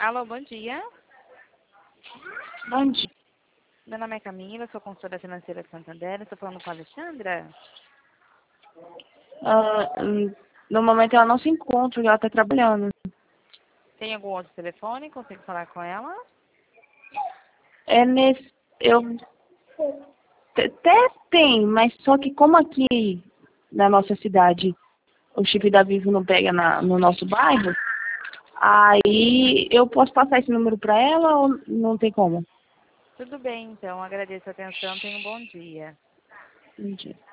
Alô, bom dia. Bom dia. Meu nome é Camila, sou consultora financeira de Santander. Estou falando com a Alexandra. No momento ela não se encontra, ela está trabalhando. Tem algum outro telefone? Consigo falar com ela? É nesse. Até tem, mas só que como aqui na nossa cidade o chip da Vivo não pega no nosso bairro, aí eu posso passar esse número para ela ou não tem como? Tudo bem, então. Agradeço a atenção. Tenha um bom dia. Bom dia.